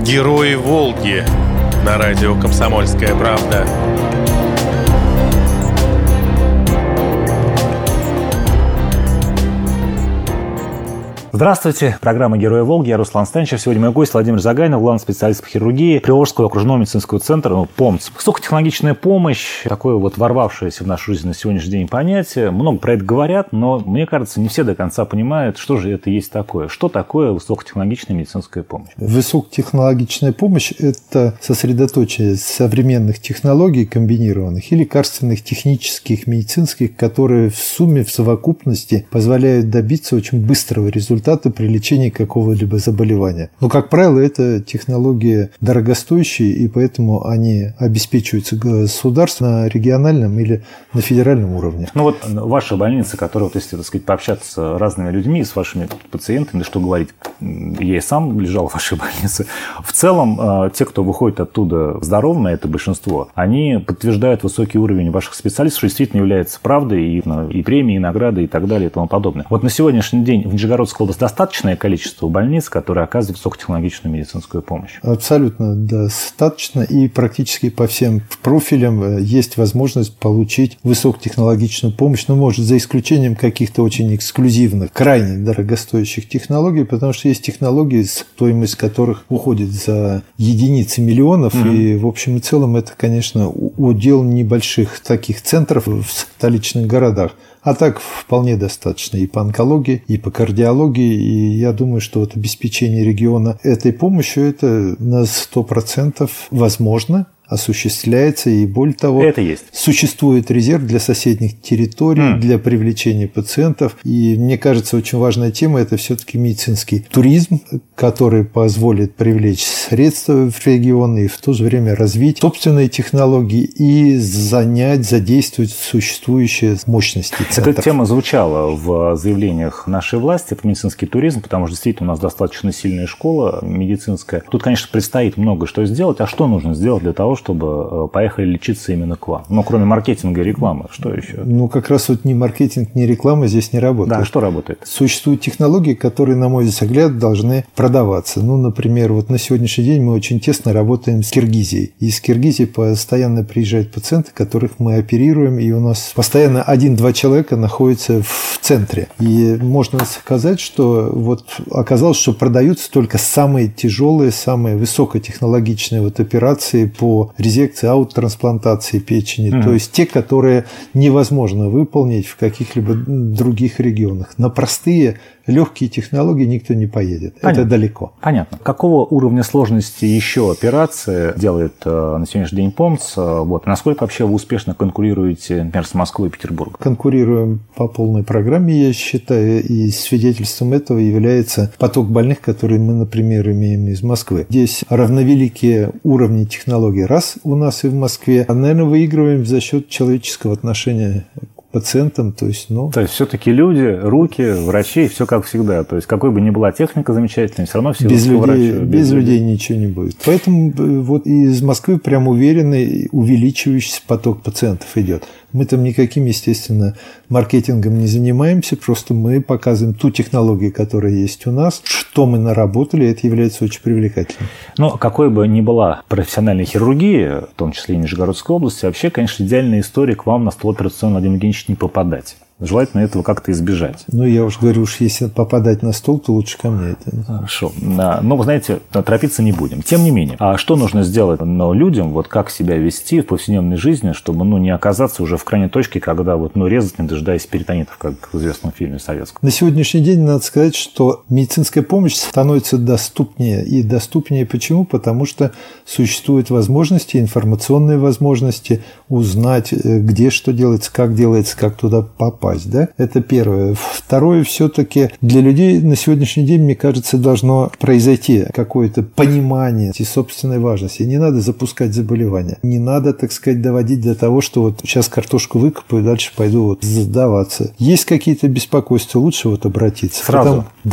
Герои Волги на радио «Комсомольская правда». Здравствуйте, программа «Герои Волги», я Руслан Станичев. Сегодня мой гость Владимир Загайнов, главный специалист по хирургии Приволжского окружного медицинского центра, ПОМЦ. Высокотехнологичная помощь, такое вот ворвавшееся в нашу жизнь на сегодняшний день понятие. Много про это говорят, но, мне кажется, не все до конца понимают, что же это есть такое. Что такое высокотехнологичная медицинская помощь? Высокотехнологичная помощь – это сосредоточие современных технологий комбинированных и лекарственных, технических, медицинских, которые в сумме, в совокупности позволяют добиться очень быстрого результата при лечении какого-либо заболевания. Но, как правило, это технологии дорогостоящие, и поэтому они обеспечиваются государством на региональном или на федеральном уровне. Ну вот ваша больница, которая, вот, если, так сказать, пообщаться с разными людьми, с вашими пациентами, что говорить, я и сам лежал в вашей больнице. В целом, те, кто выходит оттуда здоровыми, это большинство, они подтверждают высокий уровень ваших специалистов, что действительно является правдой, и премии, и награды, и так далее, и тому подобное. Вот на сегодняшний день в Нижегородской области достаточное количество больниц, которые оказывают высокотехнологичную медицинскую помощь? Абсолютно достаточно. И практически по всем профилям есть возможность получить высокотехнологичную помощь. Но, может, за исключением каких-то очень эксклюзивных, крайне дорогостоящих технологий, потому что есть технологии, стоимость которых уходит за единицы миллионов. И, в общем и целом, это, конечно, удел небольших таких центров в столичных городах. А так вполне достаточно и по онкологии, и по кардиологии. И я думаю, что вот обеспечение региона этой помощью это на 100% возможно, осуществляется, и более того, это есть. Существует резерв для соседних территорий, для привлечения пациентов. И мне кажется, очень важная тема – это все-таки медицинский туризм, который позволит привлечь средства в регион и в то же время развить собственные технологии и задействовать существующие мощности центров. Эта тема звучала в заявлениях нашей власти про медицинский туризм, потому что действительно у нас достаточно сильная школа медицинская. Тут, конечно, предстоит много что сделать. А что нужно сделать для того, чтобы поехали лечиться именно к вам? Ну, кроме маркетинга и рекламы, что еще? Ну, как раз вот ни маркетинг, ни реклама здесь не работает. Да, что работает? Существуют технологии, которые, на мой взгляд, должны продаваться. Ну, например, вот на сегодняшний день мы очень тесно работаем с Киргизией. Из Киргизии постоянно приезжают пациенты, которых мы оперируем, и у нас постоянно 1-2 человека находятся в центре. И можно сказать, что вот оказалось, что продаются только самые тяжелые, самые высокотехнологичные вот операции по резекции, аутотрансплантации печени, то есть те, которые невозможно выполнить в каких-либо других регионах. На простые легкие технологии никто не поедет. Понятно. Это далеко. Понятно. Какого уровня сложности еще операции делает на сегодняшний день ПОМЦ? Вот. Насколько вообще вы успешно конкурируете, например, с Москвой и Петербургом? Конкурируем по полной программе, я считаю, и свидетельством этого является поток больных, которые мы, например, имеем из Москвы. Здесь равновеликие уровни технологий. Раз у нас и в Москве, наверное, выигрываем за счет человеческого отношения пациентам, то есть все-таки люди, руки, врачи, все как всегда. То есть какой бы ни была техника замечательная, все равно все без людей ничего не будет. Поэтому вот из Москвы прям уверенный увеличивающийся поток пациентов идет. Мы там никаким, естественно, маркетингом не занимаемся, просто мы показываем ту технологию, которая есть у нас, что мы наработали, и это является очень привлекательным. Но какой бы ни была профессиональная хирургия, в том числе и Нижегородской области, вообще, конечно, идеальная история к вам на стол операционный Владимир Евгеньевич не попадать. Желательно этого как-то избежать. Ну, я уж говорю, если попадать на стол, то лучше ко мне. Хорошо. Но, вы знаете, торопиться не будем. Тем не менее, а что нужно сделать людям, вот как себя вести в повседневной жизни, чтобы не оказаться уже в крайней точке, когда резать, не дожидаясь перитонитов, как в известном фильме советском? На сегодняшний день надо сказать, что медицинская помощь становится доступнее. И доступнее почему? Потому что существуют возможности, информационные возможности узнать, где что делается, как туда попасть. Да? Это первое. Второе, все-таки для людей на сегодняшний день, мне кажется, должно произойти какое-то понимание собственной важности. Не надо запускать заболевания. Не надо, так сказать, доводить до того, что вот сейчас картошку выкопаю, дальше пойду сдаваться. Есть какие-то беспокойства, лучше обратиться. Сразу? Да.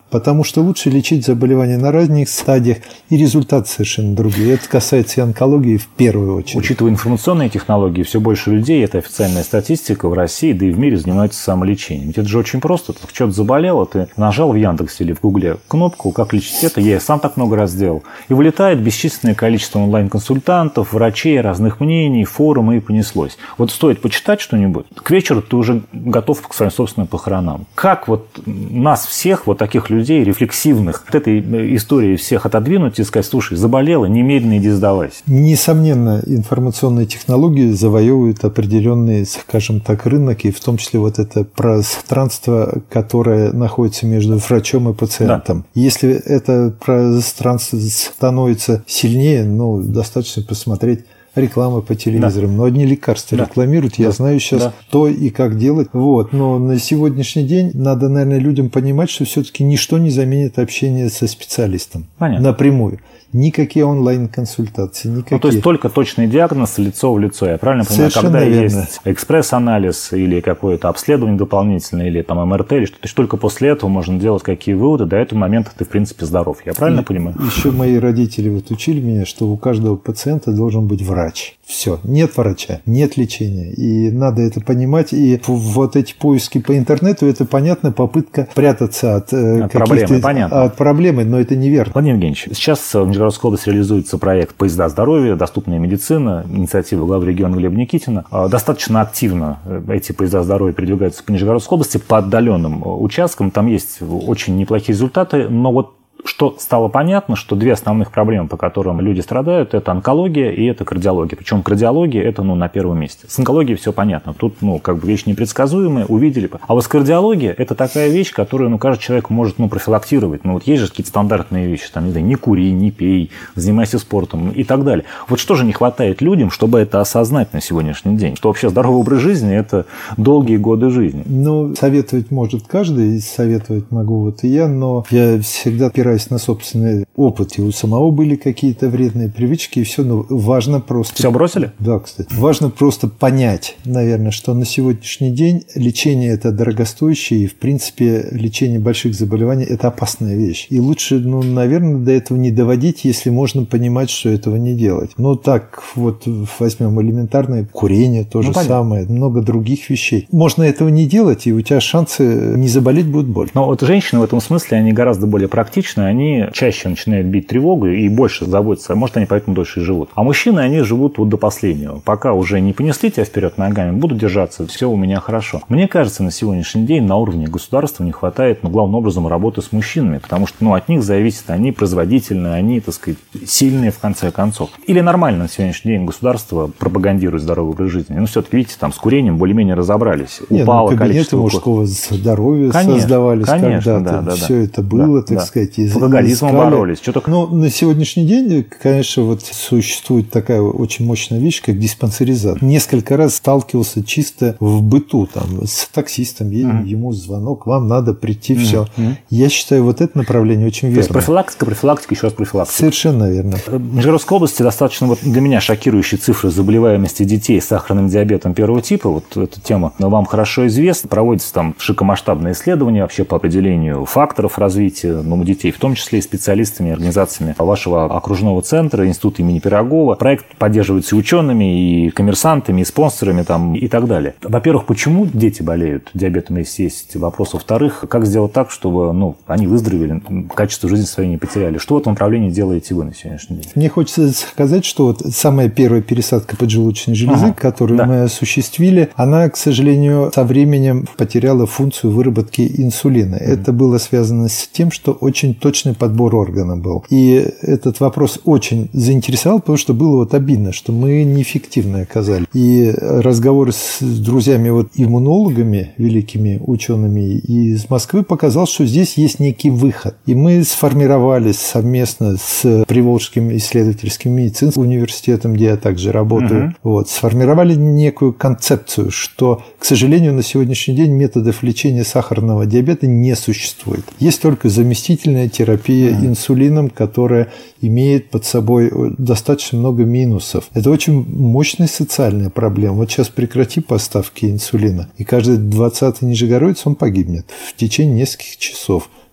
Потому что лучше лечить заболевания на разных стадиях, и результаты совершенно другие. Это касается и онкологии в первую очередь. Учитывая информационные технологии, все больше людей, это официальная статистика в России, да и в мире занимаются самолечением. Ведь это же очень просто. Ты что-то заболело, ты нажал в Яндексе или в Гугле кнопку «Как лечить это?», я и сам так много раз делал. И вылетает бесчисленное количество онлайн-консультантов, врачей, разных мнений, форумы, и понеслось. Вот стоит почитать что-нибудь, к вечеру ты уже готов к своим собственным похоронам. Как вот нас всех, вот таких людей, рефлексивных, от этой истории всех отодвинуть и сказать: слушай, заболела, немедленно иди сдавайся? Несомненно, информационные технологии завоевывают определенный, скажем так, рынок, и в том числе вот это пространство, которое находится между врачом и пациентом. Да. Если это пространство становится сильнее, достаточно посмотреть рекламы по телевизорам. Да. Но одни лекарства рекламируют. Я знаю сейчас, что и как делать. Но на сегодняшний день надо, наверное, людям понимать, что все-таки ничто не заменит общение со специалистом. Понятно. Напрямую. Никакие онлайн-консультации, никакие. То есть только точный диагноз лицо в лицо. Я правильно понимаю, когда есть экспресс-анализ или какое-то обследование дополнительное, или там МРТ, или что-то, только после этого можно делать какие выводы. До этого момента ты, в принципе, здоров. Я правильно понимаю? Еще мои родители учили меня, что у каждого пациента должен быть врач. Все. Нет врача, нет лечения. И надо это понимать. И вот эти поиски по интернету, это, понятно, попытка прятаться от каких-то... От проблемы, но это неверно. Владимир Евгеньевич, сейчас в Нижегородской области реализуется проект «Поезда здоровья. Доступная медицина», инициатива главы региона Глеба Никитина. Достаточно активно эти поезда здоровья передвигаются по Нижегородской области по отдаленным участкам. Там есть очень неплохие результаты, но вот что стало понятно, что две основных проблемы, по которым люди страдают, это онкология и это кардиология. Причем кардиология это на первом месте. С онкологией все понятно. Тут вещь непредсказуемая, увидели. А вот с кардиологией это такая вещь, которую каждый человек может профилактировать. Есть же какие-то стандартные вещи, не кури, не пей, занимайся спортом и так далее. Вот что же не хватает людям, чтобы это осознать на сегодняшний день? Что вообще здоровый образ жизни – это долгие годы жизни. Советовать может каждый, и советовать могу и я, но я всегда опираюсь на собственный опыт. И у самого были какие-то вредные привычки, и все. Но важно просто... Все бросили? Да, кстати. Важно просто понять, наверное, что на сегодняшний день лечение – это дорогостоящее, и, в принципе, лечение больших заболеваний – это опасная вещь. И лучше, наверное, до этого не доводить, если можно понимать, что этого не делать. Так возьмем элементарное курение, то же самое, много других вещей. Можно этого не делать, и у тебя шансы не заболеть будут больше. Но женщины в этом смысле, они гораздо более практичны, они чаще начинают бить тревогу и больше заботятся. Может, они поэтому дольше и живут. А мужчины, они живут до последнего. Пока уже не понесли тебя вперед ногами, буду держаться, все у меня хорошо. Мне кажется, на сегодняшний день на уровне государства не хватает, главным образом, работы с мужчинами, потому что, от них зависит, они производительные, они, сильные в конце концов. Или нормально на сегодняшний день государство пропагандирует здоровый образ жизни. Все-таки, видите, с курением более-менее разобрались. Упало количество... мужского здоровья создавались когда-то. Все это было, так сказать, с алкоголизмом боролись. На сегодняшний день, конечно, существует такая очень мощная вещь, как диспансеризация. Несколько раз сталкивался чисто в быту, с таксистом, едем, ему звонок, вам надо прийти, все. Я считаю, это направление очень верно. То есть профилактика, еще раз профилактика. Совершенно верно. В Нижегородской области достаточно для меня шокирующие цифры заболеваемости детей с сахарным диабетом первого типа. Эта тема вам хорошо известна. Проводятся широкомасштабные исследования вообще по определению факторов развития детей, в том числе и специалистами, организациями вашего окружного центра, института имени Пирогова. Проект поддерживается и учеными, и коммерсантами, и спонсорами и так далее. Во-первых, почему дети болеют диабетом, если есть вопрос. Во-вторых, как сделать так, чтобы они выздоровели, качество жизни своей не потеряли. Что в этом направлении делаете вы на сегодняшний день? Мне хочется сказать, что самая первая пересадка поджелудочной железы, которую мы осуществили, она, к сожалению, со временем потеряла функцию выработки инсулина. Это было связано с тем, что очень точный подбор органа был. И этот вопрос очень заинтересовал, потому что было обидно, что мы неэффективно оказались. И разговор с друзьями-иммунологами, великими учеными из Москвы, показал, что здесь есть некий выход. И мы сформировались совместно с Приволжским исследовательским медицинским университетом, где я также работаю, сформировали некую концепцию, что, к сожалению, на сегодняшний день методов лечения сахарного диабета не существует. Есть только заместительная терапия инсулином, которая имеет под собой достаточно много минусов. Это очень мощная социальная проблема. Сейчас прекрати поставки инсулина, и каждый 20-й нижегородец, он погибнет в течение нескольких часов.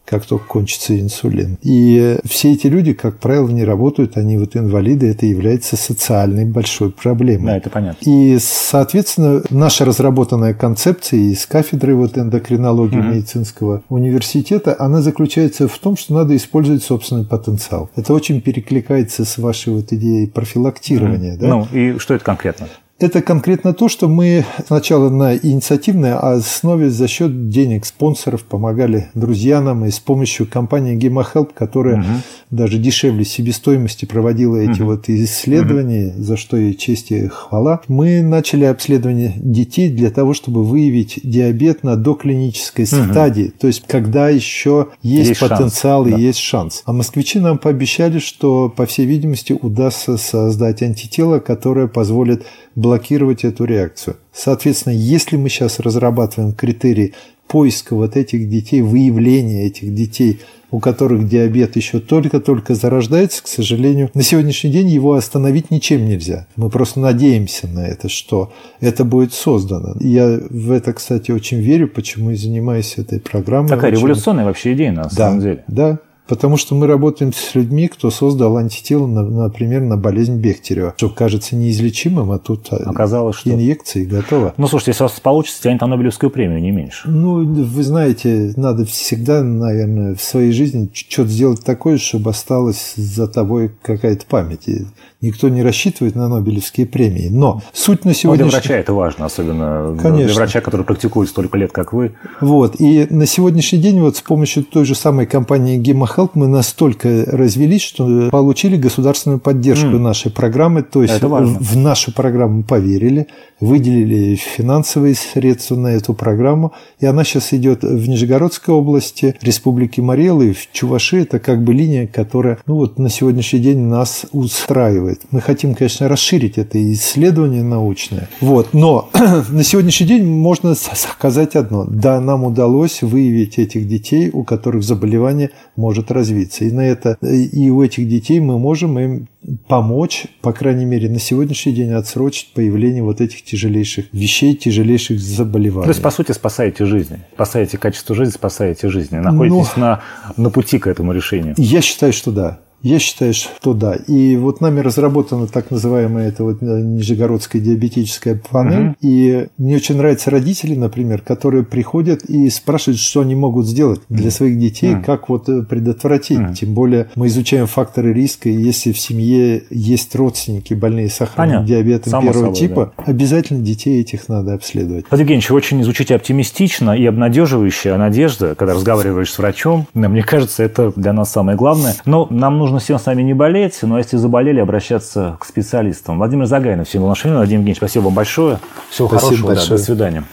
как только кончится инсулин. И все эти люди, как правило, не работают, они вот инвалиды, это является социальной большой проблемой. Да, это понятно. И, соответственно, наша разработанная концепция из кафедры вот эндокринологии медицинского университета, она заключается в том, что надо использовать собственный потенциал. Это очень перекликается с вашей вот идеей профилактирования. Да? Ну, и что это конкретно? Это конкретно то, что мы сначала на инициативной основе за счет денег спонсоров помогали друзьям нам, и с помощью компании GemoHelp, которая даже дешевле себестоимости проводила эти вот исследования, за что ей честь и хвала. Мы начали обследование детей для того, чтобы выявить диабет на доклинической стадии, то есть когда еще есть потенциал и есть шанс. А москвичи нам пообещали, что, по всей видимости, удастся создать антитело, которое позволит блокировать эту реакцию. Соответственно, если мы сейчас разрабатываем критерии поиска вот этих детей, выявления этих детей, у которых диабет еще только-только зарождается, к сожалению, на сегодняшний день его остановить ничем нельзя. Мы просто надеемся на это, что это будет создано. Я в это, кстати, очень верю, почему и занимаюсь этой программой. Такая революционная вообще идея, на самом деле. Да. Потому что мы работаем с людьми, кто создал антитело, например, на болезнь Бехтерева, что кажется неизлечимым, а тут оказалось, что инъекции готово. Ну, слушайте, если у вас получится, тянет на Нобелевскую премию, не меньше. Ну, вы знаете, надо всегда, наверное, в своей жизни что-то сделать такое, чтобы осталась за тобой какая-то память. И никто не рассчитывает на Нобелевские премии. Но суть на сегодняшний... Для врача это важно, особенно Конечно. Для врача, который практикует столько лет, как вы. Вот. И на сегодняшний день вот с помощью той же самой компании GemoHelp мы настолько развелись, что получили государственную поддержку нашей программы. То есть в нашу программу поверили, выделили финансовые средства на эту программу. И она сейчас идет в Нижегородской области, Республике Марий-Эл и в Чувашии. Это как бы линия, которая на сегодняшний день нас устраивает. Мы хотим, конечно, расширить это исследование научное. Вот. Но на сегодняшний день можно сказать одно. Да, нам удалось выявить этих детей, у которых заболевание может развиться. И на это и у этих детей мы можем им помочь, по крайней мере, на сегодняшний день отсрочить появление вот этих тяжелейших вещей, тяжелейших заболеваний. То есть, по сути, спасаете жизни. Спасаете качество жизни, спасаете жизни. Находитесь на пути к этому решению. Я считаю, что да. Я считаю, что да. И вот нами разработана так называемая эта вот Нижегородская диабетическая панель. И мне очень нравятся родители, например, которые приходят и спрашивают, что они могут сделать для своих детей, как вот предотвратить. Тем более мы изучаем факторы риска, и если в семье есть родственники, больные сахарным диабетом первого типа, обязательно детей этих надо обследовать. Владимир Евгеньевич, очень звучите оптимистично и обнадеживающе. Надежда, когда разговариваешь с врачом, мне кажется, это для нас самое главное. Но нам нужно всем с вами не болеть, но если заболели, обращаться к специалистам. Владимир Загайнов, всем был наш время. Владимир Евгеньевич, спасибо вам большое. Всего хорошего. Да, до свидания.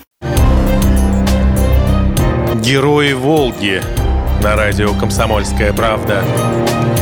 Герои Волги на радио «Комсомольская правда».